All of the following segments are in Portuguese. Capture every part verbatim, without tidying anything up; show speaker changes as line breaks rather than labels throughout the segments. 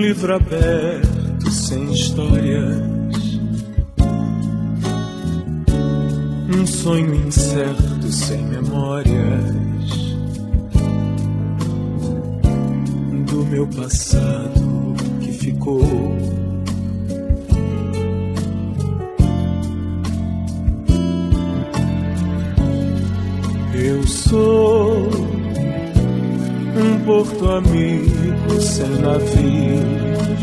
livro aberto sem histórias, um sonho incerto sem memórias do meu passado que ficou. Eu sou um porto amigo sem navios,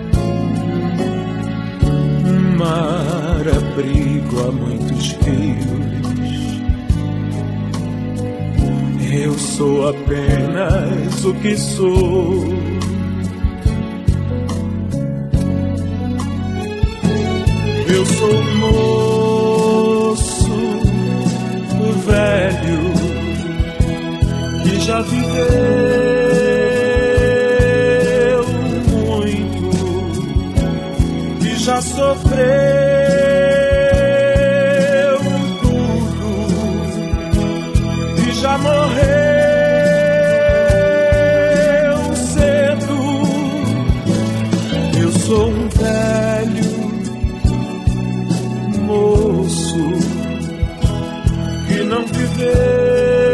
um mar abrigo a muitos rios. Eu sou apenas o que sou. Eu sou um moço velho que já viveu muito, que já sofreu tudo, que já morreu cedo. Eu sou um velho moço que não viveu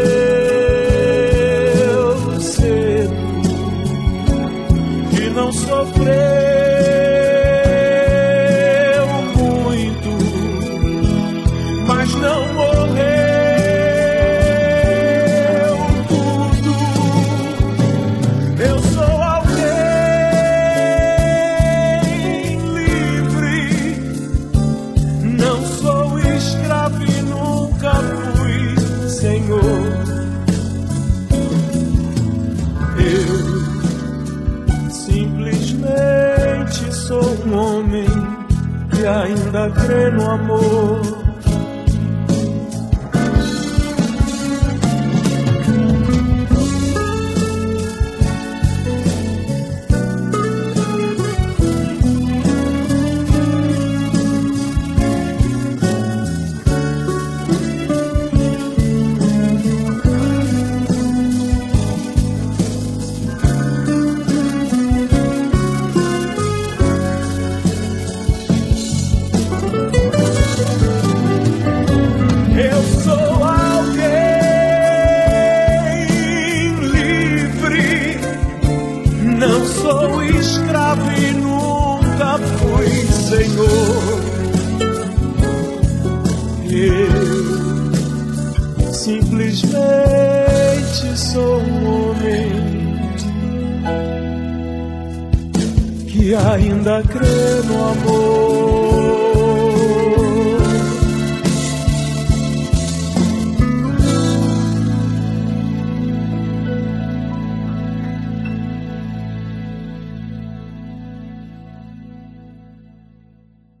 não sofreu muito, mas não morreu tudo. Eu sou alguém livre, não sou escravo e nunca fui senhor. Eu simplesmente sou um homem que ainda crê no amor. Sou escravo e nunca fui senhor. Eu simplesmente sou um homem que ainda crê no amor.